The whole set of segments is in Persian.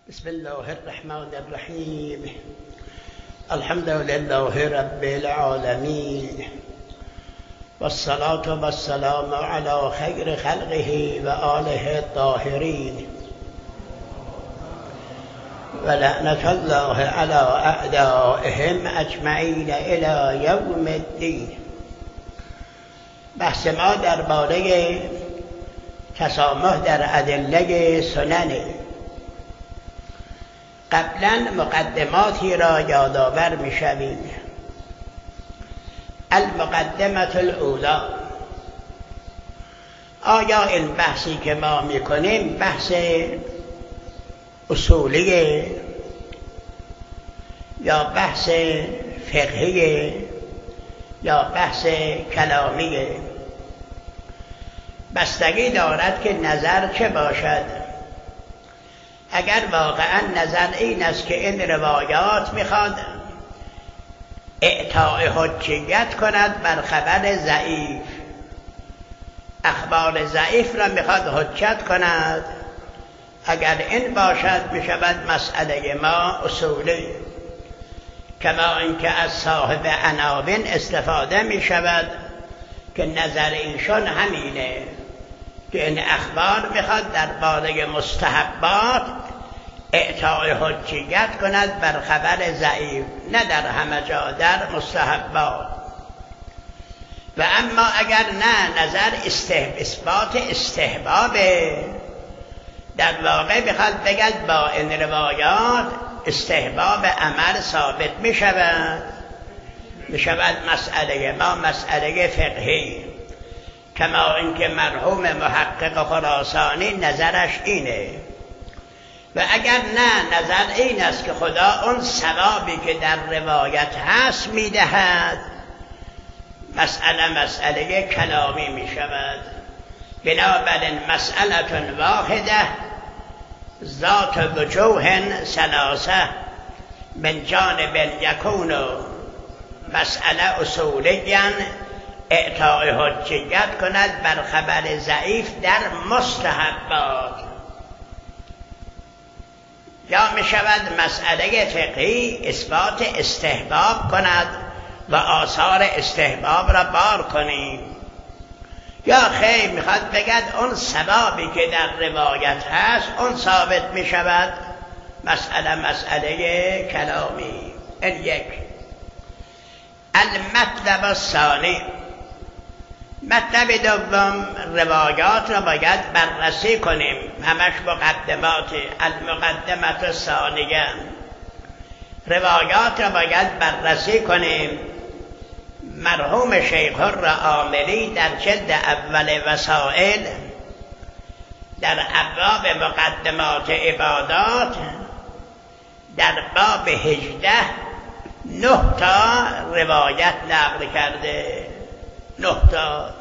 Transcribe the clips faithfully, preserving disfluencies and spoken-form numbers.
بسم الله الرحمن الرحیم. الحمد لله رب العالمین والصلاة والسلام علی خیر خلقه و آله الطاهرین و لعنة الله علی اعدائهم اجمعین الی یوم الدین. بحث ما درباره تسامح در ادله سنن. قبلا مقدماتی را یادآور می‌شویم. المقدمة الاولی، آیا این بحثی که ما میکنیم بحث اصولی یا بحث فقهی یا بحث کلامی؟ بستگی دارد که نظر چه باشد. اگر واقعا نظر این است که این روایات میخواد اعطاء حجیت کند بر خبر ضعیف، اخبار ضعیف را میخواد حجت کند، اگر این باشد میشود مسئله ما اصولی. کما اینکه از صاحب عناوین استفاده میشود که نظر ایشان همینه که این اخبار میخواد درباره مستحبات اعطاء حجیت کند بر خبر ضعیف، نه در همه جا، در مستحبات. و اما اگر نه نظر استه... اثبات استحباب، در واقع میخواد بگد با این روایات استحباب عمل ثابت میشود، میشود مسئله ما مسئله فقهی. کما اینکه مرحوم محقق خراسانی نظرش اینه. و اگر نه نظر این است که خدا اون ثوابی که در روایت هست میدهد، مسئله مسئله کلامی میشود. بنابراین مسئله واحده ذات وجوه ثلاثه من جانب یکون مسئله اصولیاً اعطاء حجیت کند بر خبر ضعیف در مستحبات، یا می شود مسئله فقهی اثبات استحباب کند و آثار استحباب را بار کنیم، یا خیر میخواد بگد اون ثوابی که در روایت هست اون ثابت می شود. مسئله مسئله کلامی. این یک. المطلب الثانی، مطلب دوم، روایات را باید بررسی کنیم، همش مقدمات. المقدمة الثانیه، روایات را باید بررسی کنیم. مرحوم شیخ الرعاملی در جلد اول وسائل در ابواب مقدمات عبادات در باب هجده نه تا روایت نقل کرده. نه تا.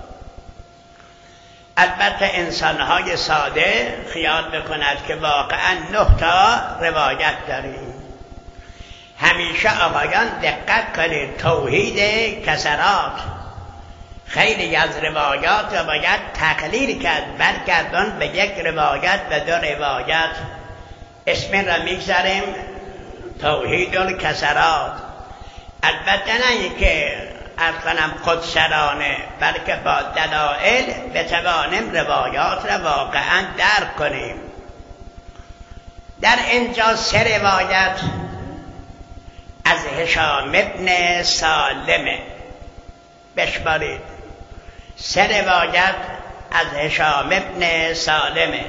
البته انسانهای ساده خیال بکند که واقعا نه تا روایت داریم. همیشه آقایان دقت کنید، توحید کسرات، خیلی از روایات را باید تقلیل کرد، برگردان به یک روایت و دو روایت. اسم را میگذاریم توحید الکسرات. البته نه اینکه از کنم خودسرانه، بلکه با دلائل بتوانیم روایات را واقعا درک کنیم. در اینجا سه روایت از هشام ابن سالمه، بشمارید، سه روایت از هشام ابن سالمه،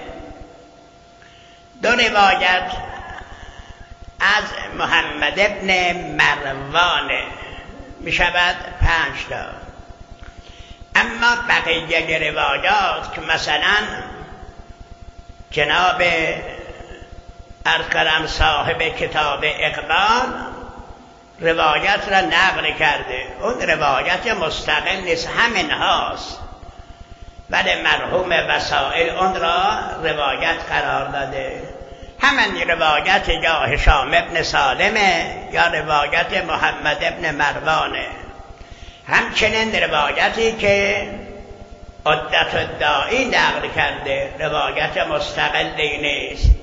دو روایت از محمد ابن مروانه، می شود پنج تا. اما بقیه روایات که مثلا جناب ارکرم صاحب کتاب اقبال روایت را نقل کرده، اون روایت مستقل نیست، همین هاست، ولی مرحوم وسائل اون را روایت قرار داده. همین روایت یا هشام ابن سالمه یا روایت محمد ابن مروانه. همچنین روایتی که عدت الدائی نقل کرده روایت مستقلی نیست.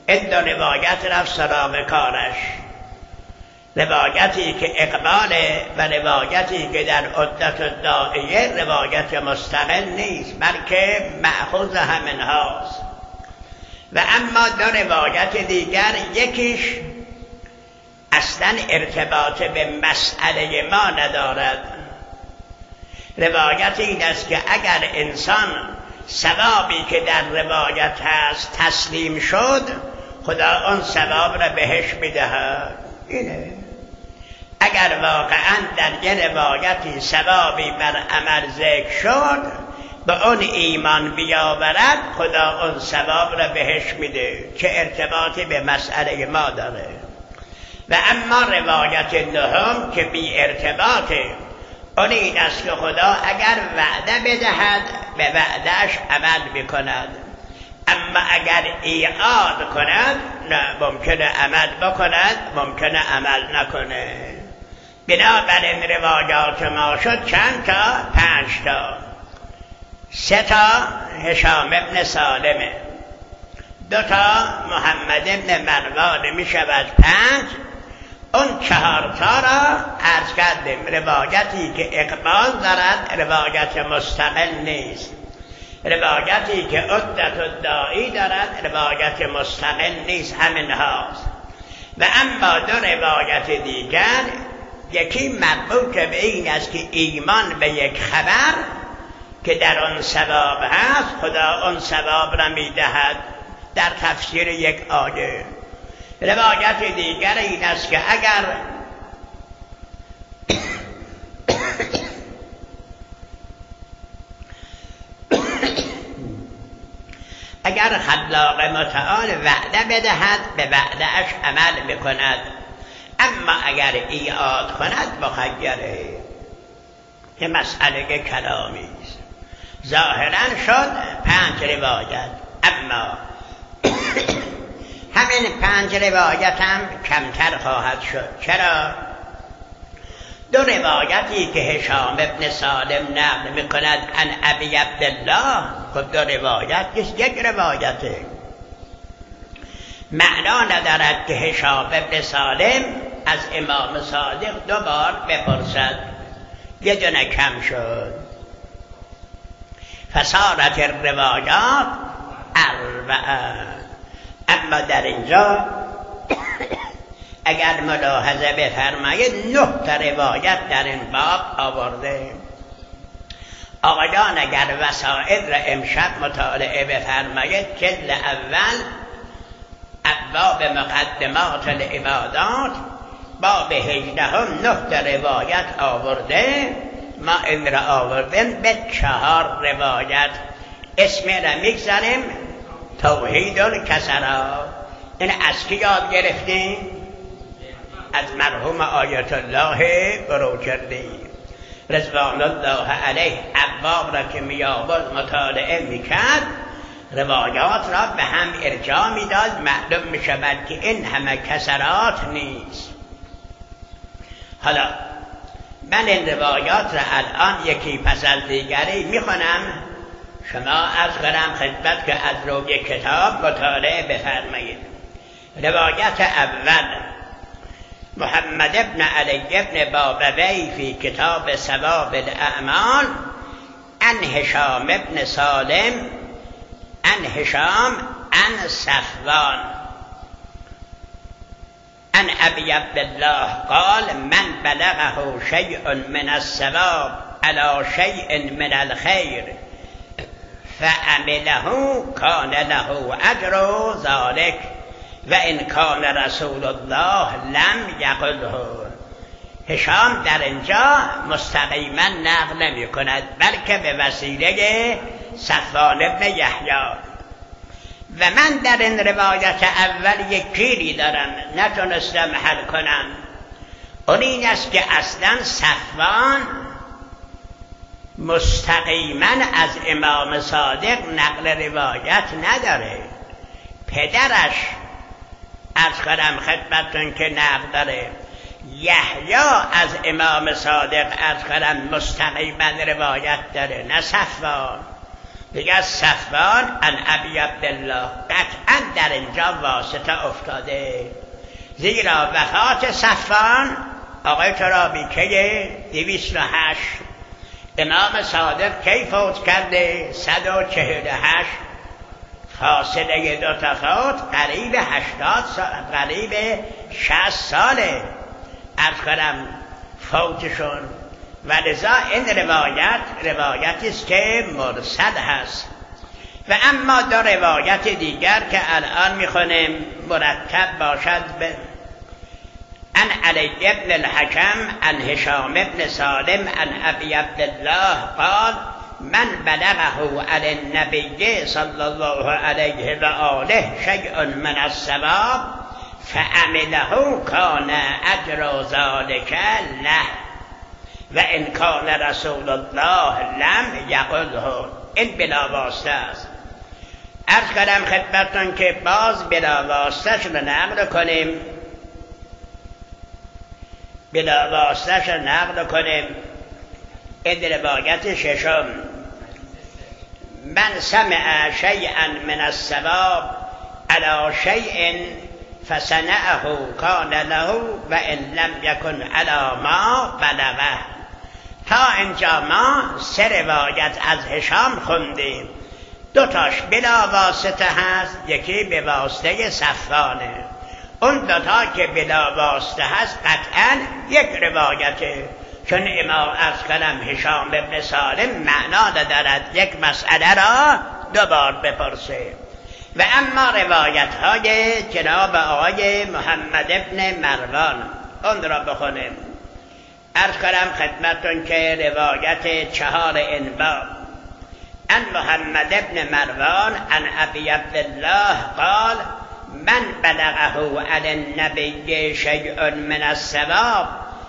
این دو روایت رفت سراغ کارش. روایتی که اقباله و روایتی که در عدت الداعیه روایت مستقل نیست، بلکه مأخوذ همین هاست. و اما دو روایت دیگر، یکیش اصلا ارتباط به مسئله ما ندارد. روایت این است که اگر انسان ثوابی که در روایت هست تسلیم شد، خدا آن ثواب را بهش میدهد. اینه. اگر واقعا در یه روایتی ثوابی بر عمل ذکر شد، به اون ایمان بیاورد، خدا اون ثواب را بهش میده، چه ارتباطی به مسئله ما داره. و اما روایت نهم که بی ارتباطه، اون این است که خدا اگر وعده بدهد به وعدهش عمل میکند، اما اگر ایعاد کند نه، ممکنه عمل بکند، ممکنه عمل نکنه. بنابراین روایات ما شد چند تا؟ پنج تا. سه تا هشام ابن سالمه، دو تا محمد ابن مروان، می شود پنج. اون چهار تا را عرض کردیم روایتی که اقبال دارد روایت مستقل نیست، روایتی که عدت الداعی دارد روایت مستقل نیست، همین هاست. و اما دو روایت دیگر، یکی مربوط به این است که ایمان به یک خبر که در آن ثواب هست، خدا آن ثواب را میدهد در تفسیر یک آیه. روایت دیگر این است که اگر اگر خلاق متعال وعده بدهد به وعدهش عمل بکند، اما اگر ایعاد کند مخیره. یه مسئله کلامی است. ظاهرا شد پنج روایت، اما همین پنج روایت هم کمتر خواهد شد. چرا؟ دو روایتی که هشام ابن سالم نقل میکند عن ابی عبدالله، خب دو روایت نیست، یک روایته. معنا ندارد که هشام ابن سالم از امام صادق دو بار بپرسد، یه دونه کم شد. فصارت الروایات اربعه. اما در اینجا اگر ملاحظه بفرمایید نه تا روایت در این باب آورده. آقایان اگر وسائل را امشب مطالعه بفرمایید، جلد اول ابواب مقدمات العبادات باب هجدهم نه تا روایت آورده. ما این را آوردیم به چهار روایت. اسم را میگذاریم توحید الکسرات. این از کی یاد گرفتیم؟ از مرحوم آیت الله بروجردی رضوان الله علیه. ابواب را که می آورد مطالعه میکرد، روایات را به هم ارجاع میداد، معلوم می شود که این همه کسرات نیست. حالا من این روایات را الان یکی پس از دیگری میخونم، شما از کنم خدمت که از روی کتاب مطالعه بفرمایید. روایت اول محمد ابن علی ابن بابوی فی کتاب ثواب الاعمال عن هشام ابن سالم عن هشام عن صفوان عن ابی عبدالله قال من بلغه شیء من الثواب على شیء من الخیر فعمله کان له اجر ذلك و ان کان رسول الله لم یقله. هشام در اینجا مستقیما نقل نمی کند، بلکه به وسیله صفوان ابن یحیی. و من در این روایت اول یک گیری دارم نتونستم حل کنم. اون این است که اصلا صفوان مستقیما از امام صادق نقل روایت نداره. پدرش از کنم خدمتون که نقل داره. یحیی از امام صادق از کنم مستقیما روایت داره، نه صفوان. دیگه صفوان عن ابی عبدالله، قطعا در اینجا واسطه افتاده، زیرا وفات صفوان آقای ترابی که دویست و هشت، امام صادق کی فوت کرده؟ صد و چهل و هشت، فاصله دو تا فوت قریب هشتاد سال، قریب شصت ساله عرض کنم فوتشون. و لذا این روایت روایتی است که مرسل هست. و اما دو روایت دیگر که الان میخونیم مرتب باشد به عن علی ابن الحکم عن هشام ابن سالم عن ابی عبدالله قال من بلغه علی النبی صلی الله علیه و آله شیء من الثواب فعمله کان اجر ذلک له و ان کان رسول الله لم یقله. این بلا واسطه است. عرض کردم خدمتتون که باز بلا واسطه‌اش رو نقل کنیم، بلا واسطه‌اش رو نقل کنیم. این روایت ششم، من سمع شیئا من الثواب علی شیء فصنعه کان له و ان لم یکن علی ما بلغه. تا اینجا ما سه روایت از هشام خوندیم، دو تاش بلا واسطه هست، یکی به واسطه صفوانه. اون دوتا که بلا واسطه هست قطعا یک روایته، چون امام از کلم هشام ابن سالم معنا ندارد یک مسئله را دوبار بپرسه. و اما روایت های جناب آقای محمد ابن مروان اون را بخونیم. عرض کنم خدمتون که روایت چهار این باب عن محمد ابن مروان عن ابی عبدالله قال من بلغه عن النبی شیء من الثواب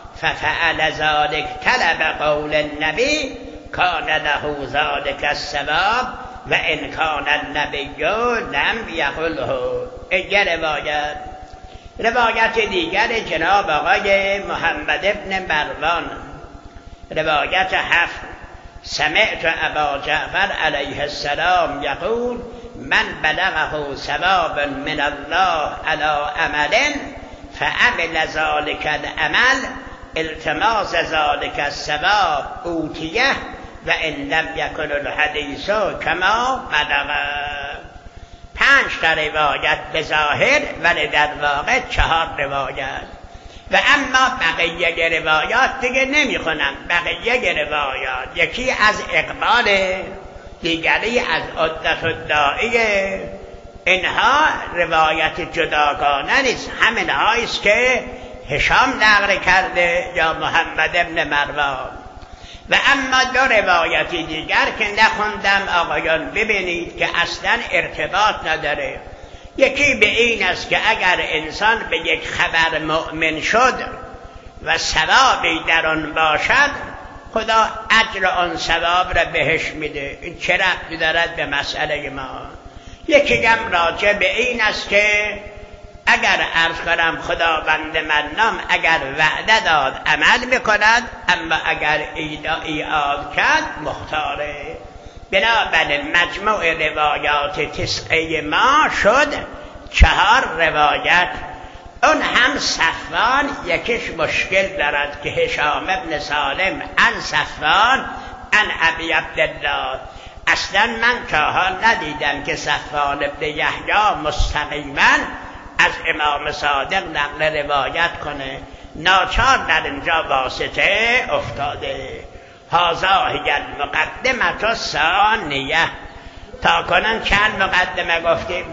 ففعل ذلك طلب قول النبی کان له ذلك الثواب و ان کان النبی لم یقله. این روایت روایت دیگر جناب آقای محمد ابن مروان روایت هفت، سمعت ابا جعفر علیه السلام یقول من بلغه ثواب من الله علی عمل فعمل ذلك العمل التماس ذلك الثواب اوتیه و ان لم یکن الحدیث کما بلغه. پنج تا روایت به ظاهر ولی در واقع چهار روایت. و اما بقیه روایات دیگه نمیخونم. بقیه روایات یکی از اقبال، دیگری از عدت الداعیه. اینها روایت جداگانه نیست، همین هاییست که هشام نقل کرده یا محمد ابن مروان. و اما دو روایتی دیگر که نخوندم آقایان ببینید که اصلا ارتباط نداره. یکی به این است که اگر انسان به یک خبر مؤمن شد و ثوابی در آن باشد خدا اجر آن ثواب را بهش میده. این چه ربطی دارد به مسئله ما؟ یکی هم راجع به این است که اگر عرض کنم خداوند منام اگر وعده داد عمل میکند، اما اگر ایعاد کرد مختاره. بنابراین مجموع روایات تسعه ما شد چهار روایت. اون هم صفوان یکیش مشکل دارد که هشام ابن سالم عن صفوان عن ابی عبدالله. اصلا من تا حال ندیدم که صفوان ابن یحیی مستقیما از امام صادق نقل روایت کنه. ناچار در اینجا واسطه افتاده. هذا هی المقدمه الثانیه. تا کنن چند مقدمه گفتیم؟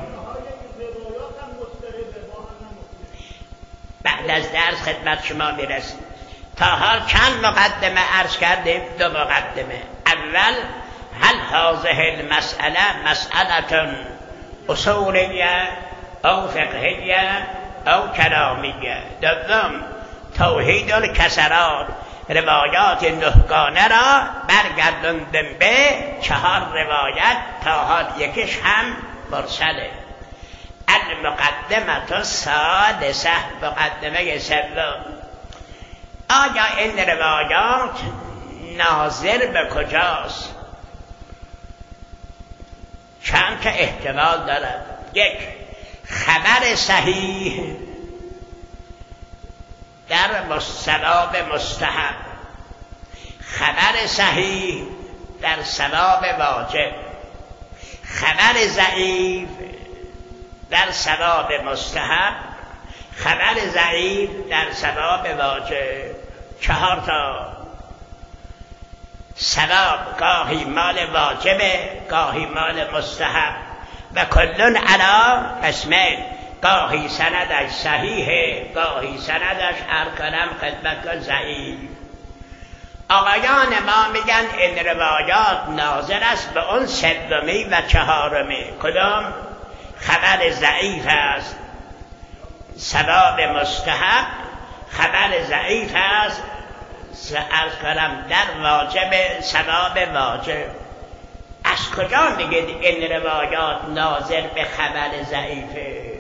بعد از درس خدمت شما میرسیم. تا حال چند مقدمه عرض کردیم؟ دو مقدمه. اول هل هذه المسئله مسئله اصولیه او فقهیه او کلامیه. دوم توحید الکسرات، روایات نهگانه را برگردوندن به چهار روایت، تا حال یکیش هم مرسله. المقدمه الثالثه، مقدمه سوم. آیا این روایات ناظر به کجاست؟ چند تا احتمال دارد. یک، خبر صحیح در ثواب مستحب، خبر صحیح در ثواب واجب، خبر ضعیف در ثواب مستحب، خبر ضعیف در ثواب واجب. چهار تا ثواب، گاهی مال واجبه، گاهی مال مستحب، و کلون علا قسمین، گاهی سندش صحیحه، گاهی سندش ارکنم خدمت کن ضعیف. آقایان ما میگن این روایات ناظر است به اون سومی و چهارمی. کدام؟ خبر ضعیف است ثواب مستحب، خبر ضعیف است عرض کنم در واجب ثواب واجب. از کجا میگید این روایات ناظر به خبر ضعیفه؟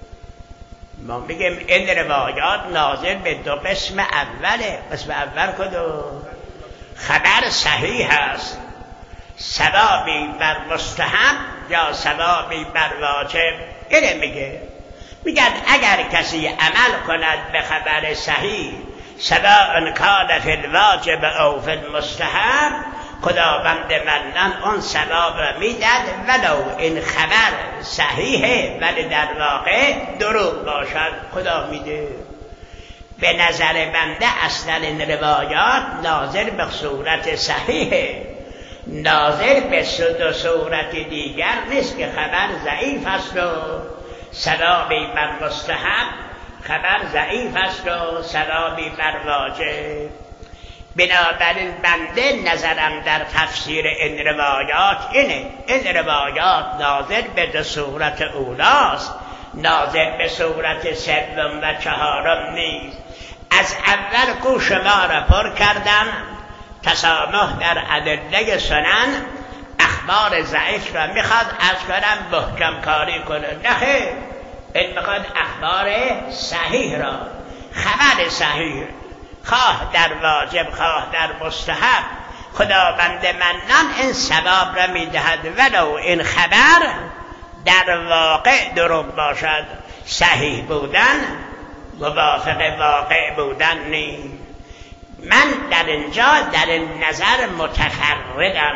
ما میگیم این روایات ناظر به دو قسم اوله. قسم اول کدوم؟ خبر صحیح است ثوابی بر مستحب یا ثوابی بر واجب. اینه میگه میگن اگر کسی عمل کند به خبر صحیح سواء کان فی الواجب او فی المستحب، خداوند منن اون ثواب را میدد ولو این خبر صحیحه ولی در واقع دروغ باشد، خدا میده. به نظر بنده اصلا این روایات ناظر به صورت صحیحه، ناظر به دو صورت دیگر نیست که خبر ضعیف است و ثوابی بر مستحب، خبر ضعیف است و ثوابی بر واجب. بنابراین بنده نظرم در تفسیر این روایات اینه، این روایات ناظر به دو صورت اولاست، ناظر به صورت سوم و چهارم نیست. از اول گوش ما را پر کردم تسامح در ادله سنن، اخبار ضعیف را میخواد از کنم محکم کاری کنه. نه، این میخواد اخبار صحیح را، خبر صحیح، خواه در واجب خواه در مستحب، خداوند منان این ثواب را میدهد ولو این خبر در واقع دروغ باشد. صحیح بودن موافق واقع بودن نیست. من در اینجا در این نظر متفردم.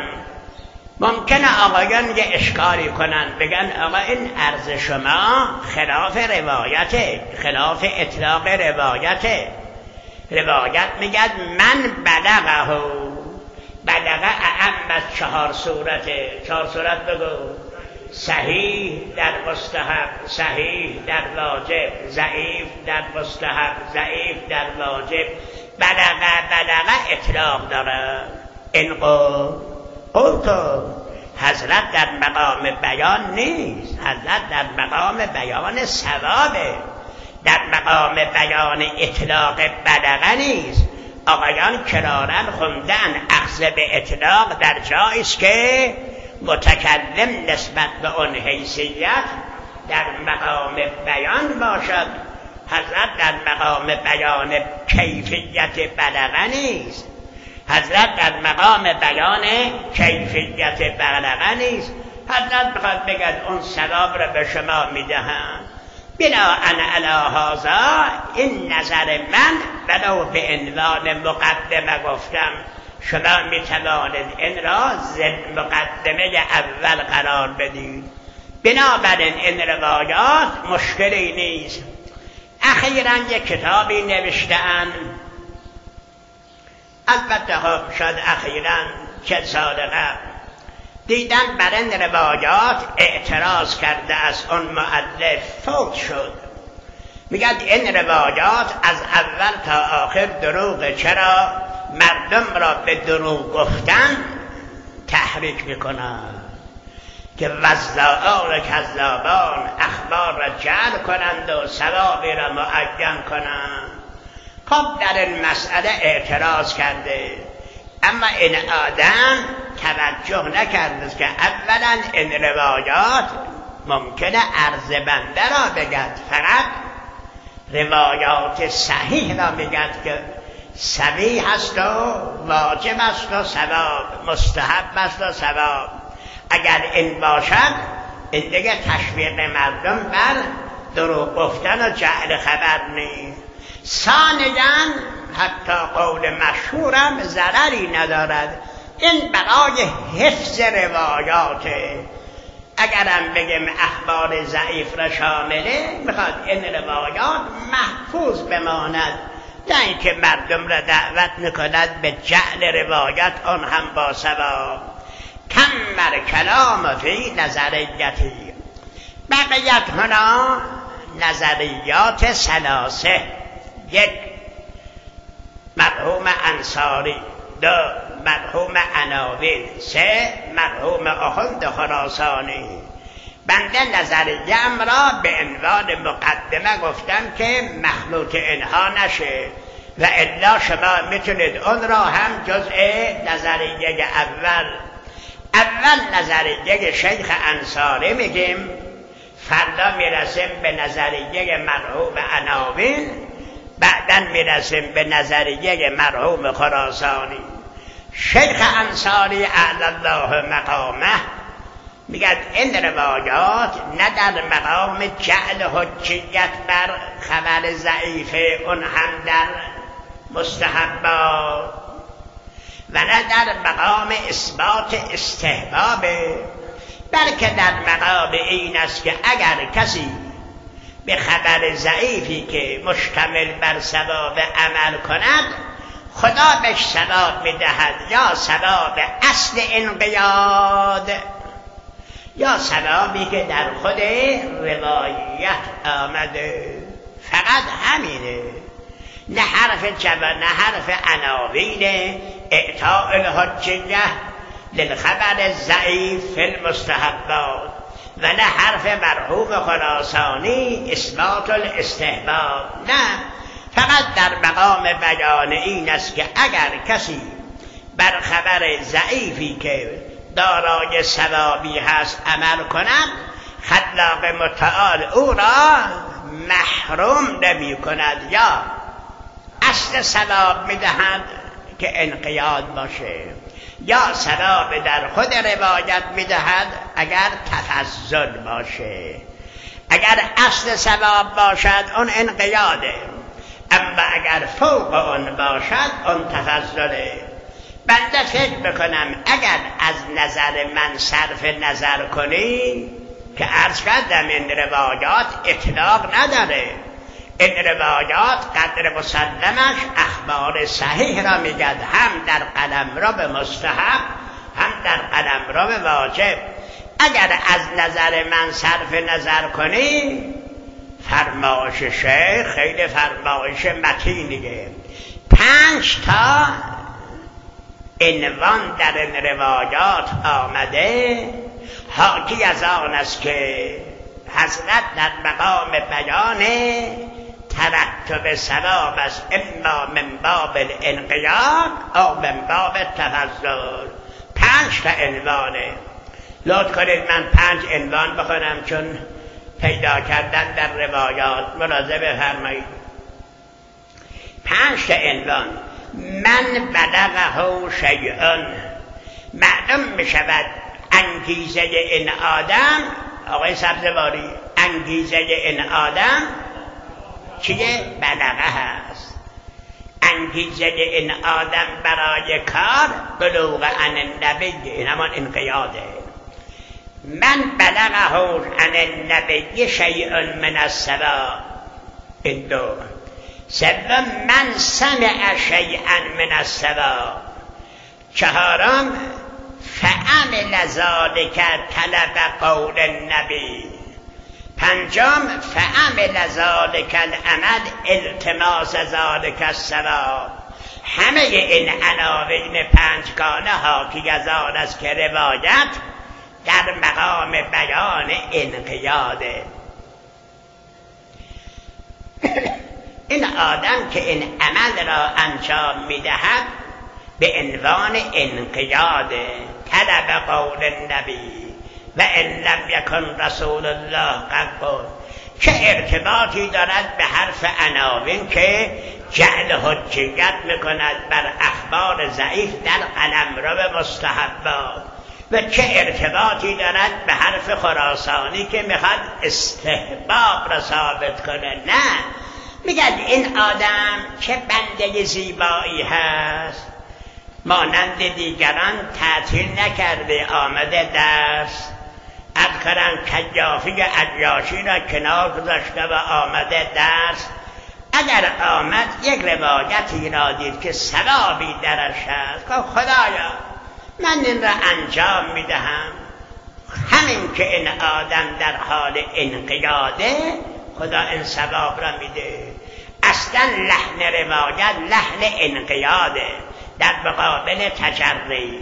ممکنه آقایان یه اشکالی کنن بگن آقا این عرض شما خلاف روایته، خلاف اطلاق روایته. روایت میگد من بلغه بلغه اعم از چهار صورته. چهار صورت بگو: صحیح در مستحب، صحیح در واجب، ضعیف در مستحب، ضعیف در واجب. بلغه بلغه اطلاق داره. این قول قلتو حضرت در مقام بیان نیست، حضرت در مقام بیان ثوابه، در مقام بیان اطلاق بلغه نیست. آقایان کرارن خوندن اخذ به اطلاق در جایی است که متکلم نسبت به اون حیثیت در مقام بیان باشد. حضرت در مقام بیان کیفیت بلغه نیست، حضرت در مقام بیان کیفیت بلغه نیست. حضرت بخواد بگد اون ثواب را به شما میدهم. بناءً علی هذا این نظر من ولو به عنوان مقدمه گفتم، شما میتوانید این را ضمن مقدمه اول قرار بدید. بنابراین این روایات مشکلی نیست. اخیراً یک کتابی نوشته‌اند، البته خب شاید اخیراً چند سال قبل دیدن بر این روایات اعتراض کرده از اون مؤلف، فوت شد. میگن این روایات از اول تا آخر دروغه. چرا؟ مردم را به دروغ گفتن تحریک میکنن که وزاعان کذابان اخبار را جعل کنند و ثوابی را معین کنند. خب در این مسئله اعتراض کرده، اما این آدم توجه نکرده که اولا این روایات ممکنه عرض بنده را بگد، فقط روایات صحیح را بگد که صحیح است و واجب است و ثواب، مستحب است و ثواب. اگر این باشد این دیگه تشویق مردم بر دروغ گفتن و جعل خبر نیست. ثانیاً حتی قول مشهورم ضرری ندارد، این برای حفظ روایاته. اگرم بگم اخبار ضعیف را شامله، میخواد این روایات محفوظ بماند، نه اینکه مردم را دعوت میکند به جعل روایت، آن هم با ثواب. کم بر کلام فی نظریتی. بقیت هنا نظریات ثلاثه: یک، مرحوم انصاری، دو، مرحوم عناوین، سه، مرحوم آخوند خراسانی. بنده نظریم را به عنوان مقدمه گفتم که مخلوط اینها نشه و الا شما میتونید اون را هم جزء نظریه اول اول نظریه شیخ انصاری میگیم، فردا میرسیم به نظریه مرحوم عناوین، بعداً میرسیم به نظریه مرحوم خراسانی. شیخ انصاری اعلی الله مقامه میگه این روایات نه در مقام جعل حجیت بر خبر ضعیفه، اون هم در مستحبات، و نه در مقام اثبات استحبابه، بلکه در مقام این است که اگر کسی به خبر ضعیفی که مشتمل بر ثواب عمل کند، خدا بهش ثواب میدهد، یا ثواب اصل انقیاد یا ثوابی که در خود روایت آمده. فقط همینه، نه حرف جبر، نه حرف عناوین اعطاء الحجیه للخبر ضعیف فی المستحبات، و نه حرف مرحوم خراسانی اثبات الاستحباب. نه، فقط در مقام بیان این است که اگر کسی بر خبر ضعیفی که دارای ثوابی هست عمل کند، خلاق متعال او را محروم نمی کند، یا اصل ثواب می دهد که انقیاد باشه، یا ثواب در خود روایت می دهد اگر تفضل باشه. اگر اصل ثواب باشد اون انقیاده، اما اگر فوق اون باشد اون تفضله. بنده فکر بکنم اگر از نظر من صرف نظر کنی، که عرض کردم این روایات اطلاق نداره، این روایات قدر مسلمش اخبار صحیح را میگد، هم در قلمرو به مستحب، هم در قلمرو به واجب. اگر از نظر من صرف نظر کنی، فرمایش شیخ خیلی فرمایش متینیه. پنج تا عنوان در این روایات آمده، حاکی از آن است که حضرت در مقام بیان ترتب ثواب است، اما من باب الانقیاد او من باب التفضل. پنج تا عنوانه. لطف کنید من پنج عنوان بخونم چون پیدا کردن در روایات ملاحظه بفرمایید. پنج تا عنوان: من بلغه شیء، معلوم می شود انگیزه این آدم، آقای سبزواری، انگیزه این آدم چیه؟ بلغه هست. انگیزه این آدم برای کار بلوغ عن النبی، این همان انقیاده. من بلغه عن النبی شیء من الثواب، این دو. سوم من سمع شیئا من الثواب. چهارم فعمل ذلک طلب قول النبی. پنجم فعمل ذلک العمل التماس ذلک الثواب. همه این عناوین پنجگانه حاکی از آن است که روایت در مقام بیان انقیاده. این آدم که این عمل را انجام میدهد به عنوان انقیاد، طلب قول النبی و ان لم یکن رسول الله قد قال. چه ارتباطی دارد به حرف عناوین که جعل حجیت میکند بر اخبار ضعیف در قلمرو مستحبات؟ و چه ارتباطی دارد به حرف خراسانی که میخواد استحباب را ثابت کنه؟ نه، میگد این آدم چه بنده زیبایی هست، مانند دیگران تعطیل نکرده، آمده درس اذکرن کجافی عیاشی را کنار گذاشته و آمده درس. اگر آمد یک روایتی را دید که ثوابی درش هست، که خدایا من این را انجام میدهم، همین که این آدم در حال انقیاده خدا این ثواب را میده. اصلا لحن روایت لحن انقیاده در مقابل تجری.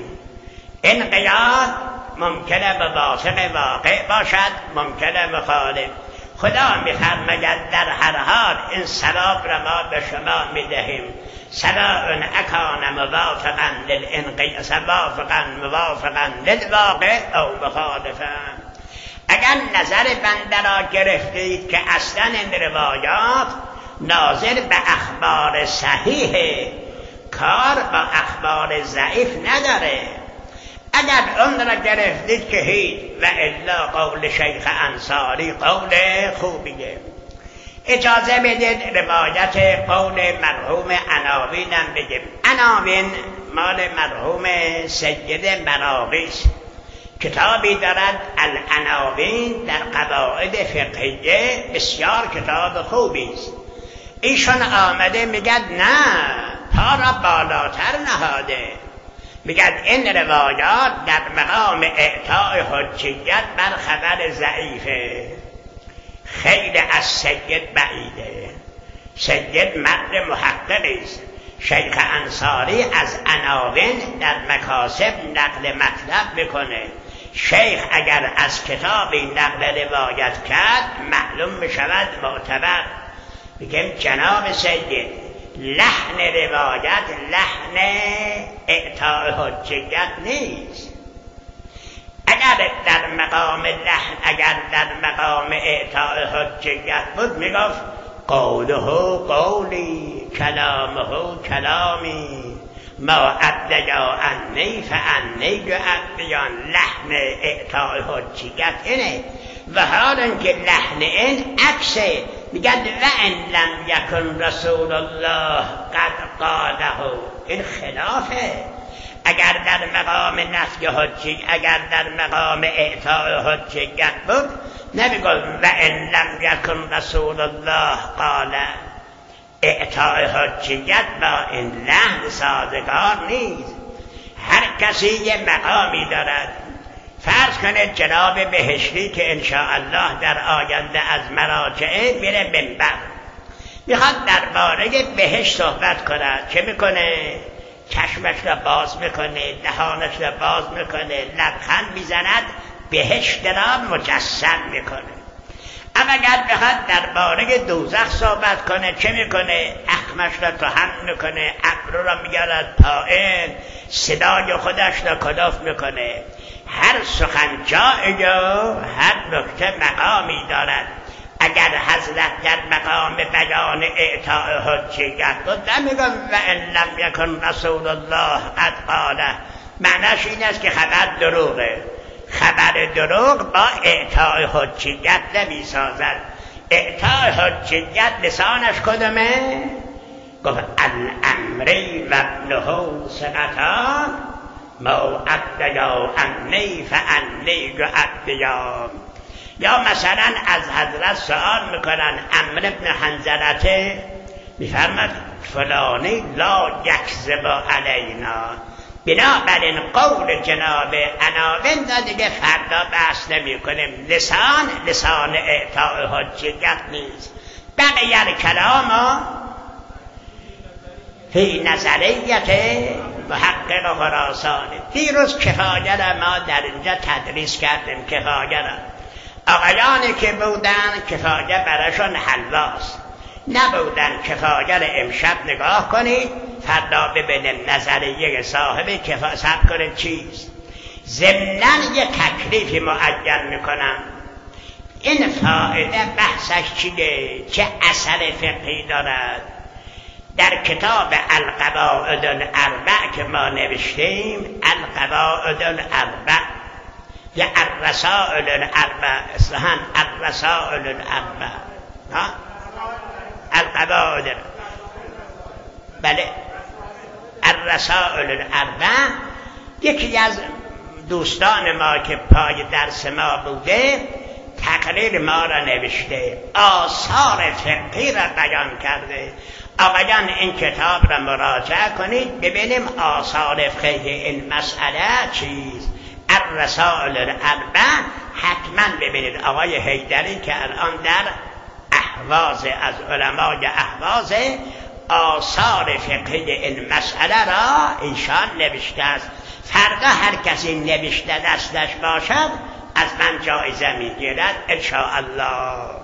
انقیاد ممکنه موافق واقع باشد، ممکنه مخالف. خدا می‌فرماید در هر حال این ثواب را ما به شما میدهیم، سواء اکان موافقا للانقیاد موافقا موافقا للواقع او مخالفا. اگر نظر بنده را گرفتید که اصلا این روایات ناظر به اخبار صحیح، کار با اخبار ضعیف نداره، اگر اون را گرفتید که هیچ و الا قول شیخ انصاری قول خوبیه. اجازه بدید روایت قول مرحوم عناوینم بگیم. عناوین مال مرحوم سید مراغی است، کتابی دارد العناوین در قواعد فقهیه، بسیار کتاب خوبی است. ایشون آمده میگد نه، پا را بالاتر نهاده، میگد این روایات در مقام اعطاء حجیت بر خبر ضعیفه، خیلی از سید بعیده. سید مرد محققی است. شیخ انصاری از عناوین در مکاسب نقل مطلب میکنه. شیخ اگر از کتابی نقل روایت کرد معلوم میشود معتبر. میگم جناب سید، لحن روایت لحن اعطاء حجیت نیست. اگر در مقام لحن، اگر در مقام اعطاء حجیت بود میگفت قوله قولی کلامه کلامی ما ادیا انی فانی جعبیان. لحن اعطاء حجیت اینه، و حالا که لحن این عکسه. میگن و ان لم یکن رسول الله قد قاله، این خلافه. اگر در مقام نفی حجی، اگر در مقام اعطاء حجیت بود نمیگفت و ان لم یکن رسول الله قاله. اعطاء حجیت با این لحن سازگار نیست. هر کسی یه مقامی دارد. فرض کنه جناب بهشتی که انشاءالله در آینده از مراجعه میره منبر، میخواد درباره بهشت صحبت کند. چه میکنه؟ چشمش را باز میکنه، دهانش را باز میکنه، لبخند میزند، بهشت را مجسم میکنه. اما اگر بخواد درباره دوزخ صحبت کنه چه میکنه؟ اخمش را تو هم میکنه، ابرو را میگرد پایین، صدای خودش را کلوف میکنه. هر سخن جای و هر نکته مقامی دارد. اگر حضرت در مقام بیان اعطاء حجیت بود نمیگم و ان لم یکن رسول الله قد قاله، معنیش این است که خبر دروغه. خبر دروغ با اعطاء حجیت نمی سازد. اعطاء حجیت لسانش کدومه؟ گفت الامری و ابنه ثقتان ما ادیا انی فانی ادیا. یا مثلا از حضرت سوال میکنن عمرو بن حنظلته، میفرماد فلانی لا یکذب علینا. بنابراین قول جناب عناوین دا دیگه فردا بحث نمی کنیم. لسان لسان اعطاء حجیت نیست. بقیه کلام فی نظریت محقق خراسانی. دیروز کفایه را ما در اینجا تدریس کردیم. کفایه را آقایانی که بودن کفایه براشون حلواست، نبودن کفایه را امشب نگاه کنید، فردا ببینیم نظریه صاحب کفایه سب کنید چیست. ضمناً یه تکلیفی معین میکنم. این فائده بحثش چیه؟ چه اثر فقهی دارد؟ در کتاب القواعد الاربع که ما نوشتیم، القواعد الاربع یا الرسائل الاربع، اصلاحاً الرسائل الاربع، ها القواعد، بله الرسائل الاربع. یکی از دوستان ما که پای درس ما بوده تقریر ما را نوشته، آثار فقهی را بیان کرده. آقایان این کتاب را مراجعه کنید ببینیم آثار فقهی این مسئله چیز. الرسائل الاربع حتما ببینید. آقای حیدری که الان در اهواز از علمای اهواز آثار فقهی این مسئله را ایشان نوشته است. فرق هر کسی نوشته دستش باشد از من جایزه میگیرد ان شاء الله.